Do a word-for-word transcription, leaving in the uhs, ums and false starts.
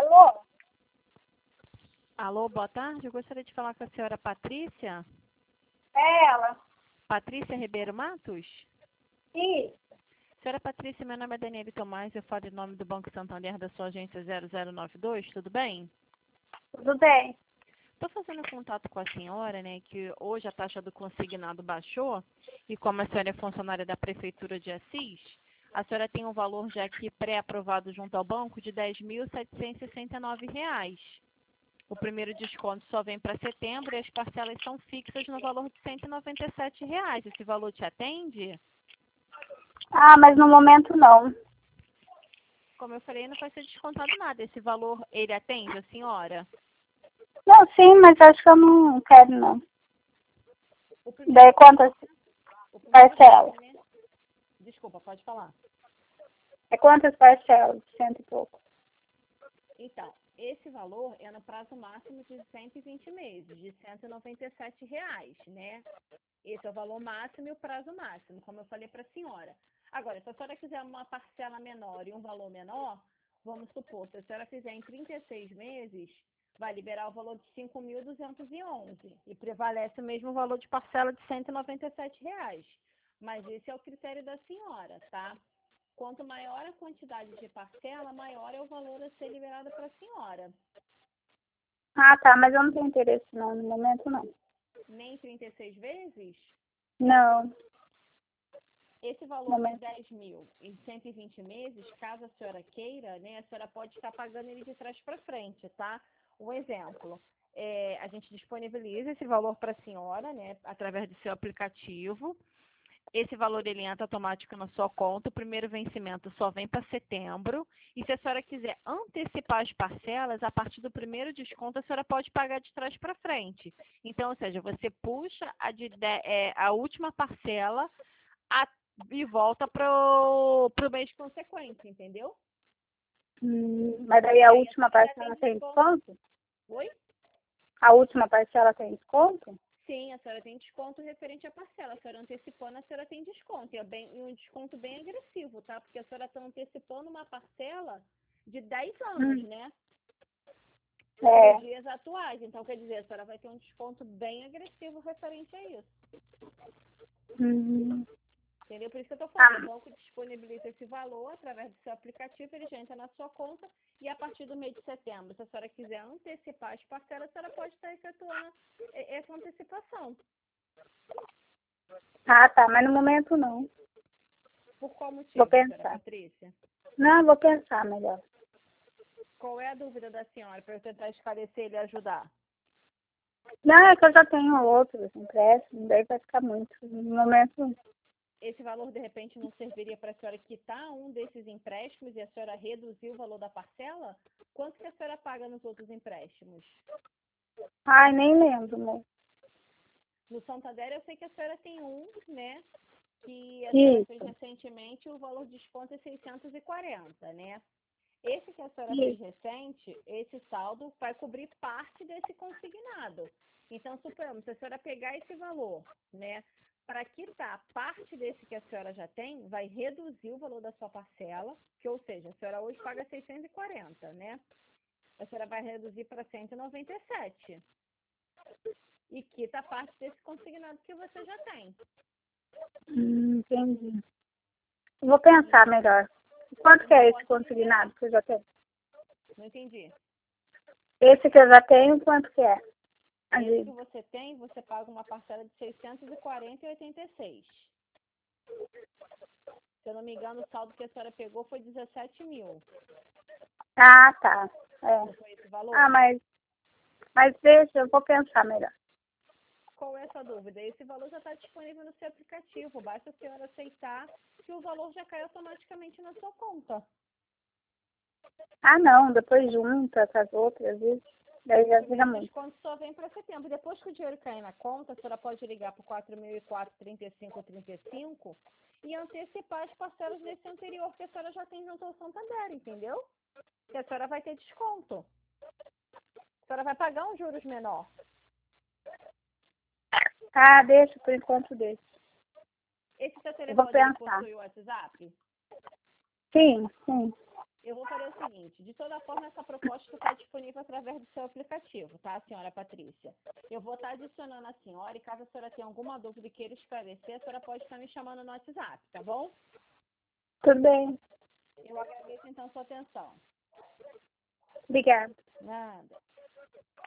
Alô? Alô, boa tarde. Eu gostaria de falar com a senhora Patrícia. É ela. Patrícia Ribeiro Matos? Sim. Senhora Patrícia, meu nome é Daniele Tomás, eu falo em nome do Banco Santander da sua agência zero zero nove dois, tudo bem? Tudo bem. Estou fazendo contato com a senhora, né, que hoje a taxa do consignado baixou e como a senhora é funcionária da Prefeitura de Assis, a senhora tem um valor já aqui pré-aprovado junto ao banco de dez mil setecentos e sessenta e nove reais. O primeiro desconto só vem para setembro e as parcelas são fixas no valor de cento e noventa e sete reais. Esse valor te atende? Ah, mas no momento não. Como eu falei, não vai ser descontado nada. Esse valor, ele atende a senhora? Não, sim, mas acho que eu não quero, não. O primeiro, Daí quantas o primeiro parcelas? né? Desculpa, pode falar. É quantas parcelas? Cento e pouco. Então, esse valor é no prazo máximo de cento e vinte meses, de cento e noventa e sete reais, né? Esse é o valor máximo e o prazo máximo, como eu falei para a senhora. Agora, se a senhora quiser uma parcela menor e um valor menor, vamos supor, se a senhora fizer em trinta e seis meses, vai liberar o valor de cinco mil duzentos e onze e prevalece o mesmo valor de parcela de cento e noventa e sete reais. Mas esse é o critério da senhora, tá? Quanto maior a quantidade de parcela, maior é o valor a ser liberado para a senhora. Ah, tá, mas eu não tenho interesse, não. No momento, não. Nem trinta e seis vezes? Não. Esse valor de Momento. dez mil em cento e vinte meses, caso a senhora queira, né, a senhora pode estar pagando ele de trás para frente, tá? Um exemplo, é, a gente disponibiliza esse valor para a senhora, né, através do seu aplicativo. Esse valor ele entra automático na sua conta, o primeiro vencimento só vem para setembro. E se a senhora quiser antecipar as parcelas, a partir do primeiro desconto, a senhora pode pagar de trás para frente. Então, ou seja, você puxa a, de, é, a última parcela a, e volta para o mês consequente, entendeu? Hum, mas daí a última parcela tem desconto? Oi? A última parcela tem desconto? Sim, a senhora tem desconto referente à parcela. A senhora antecipando, a senhora tem desconto. E é bem, e um desconto bem agressivo, tá? Porque a senhora está antecipando uma parcela de dez anos, Hum. né? É. Nos dias atuais. Então, quer dizer, a senhora vai ter um desconto bem agressivo referente a isso. Hum. Entendeu? Por isso que eu estou falando. Ah. O banco disponibiliza esse valor através do seu aplicativo, ele já entra na sua conta e a partir do mês de setembro, se a senhora quiser antecipar as parcelas, a senhora pode estar efetuando essa antecipação. Ah, tá, mas no momento não. Por qual motivo, Vou senhora pensar. Patrícia? Não, vou pensar melhor. Qual é a dúvida da senhora para eu tentar esclarecer e lhe ajudar? Não, é que eu já tenho outros empréstimos, daí vai ficar muito. No momento, Esse valor, de repente, não serviria para a senhora quitar um desses empréstimos e a senhora reduzir o valor da parcela? Quanto que a senhora paga nos outros empréstimos? ai, nem lembro, amor. No Santander, eu sei que a senhora tem um, né? Que a senhora fez Isso, recentemente, o valor de desconto é seiscentos e quarenta, né? Esse que a senhora fez isso. recente, esse saldo vai cobrir parte desse consignado. Então, suponhamos, se a senhora pegar esse valor, né, para quitar parte desse que a senhora já tem, vai reduzir o valor da sua parcela, que, ou seja, a senhora hoje paga seiscentos e quarenta, né? A senhora vai reduzir para cento e noventa e sete. E quita parte desse consignado que você já tem. Hum, entendi. Vou pensar melhor. Quanto que Não é esse pode liberar. consignado que eu já tenho? Não entendi. Esse que eu já tenho, quanto que é? A Esse que dívida. você tem, você paga uma parcela de seiscentos e quarenta e oitenta e seis. Se eu não me engano, o saldo que a senhora pegou foi dezessete mil. Ah, tá. É. Não foi esse valor? Ah, mas, mas deixa, eu vou pensar melhor. Qual é a sua dúvida? Esse valor já está disponível no seu aplicativo. Basta a senhora aceitar que o valor já cai automaticamente na sua conta. Ah, não, depois junta com as outras, isso. Daí já O vira primeiro muito. desconto só vem para setembro. Depois que o dinheiro cair na conta, a senhora pode ligar para o quatro mil e quatro, trinta e cinco, trinta e cinco e antecipar as parcelas desse anterior que a senhora já tem junto ao Santander, entendeu? Que a senhora vai ter desconto. A senhora vai pagar um juros menor. Ah, deixa, por enquanto deixa. Esse seu Eu vou telefone ele pensar. possui o WhatsApp? Sim, sim. eu vou fazer o seguinte, de toda forma, essa proposta está disponível através do seu aplicativo, tá, senhora Patrícia? Eu vou estar adicionando a senhora e caso a senhora tenha alguma dúvida e queira esclarecer, a senhora pode estar me chamando no WhatsApp, tá bom? Tudo bem. Eu agradeço, então, sua atenção. Obrigada. Nada.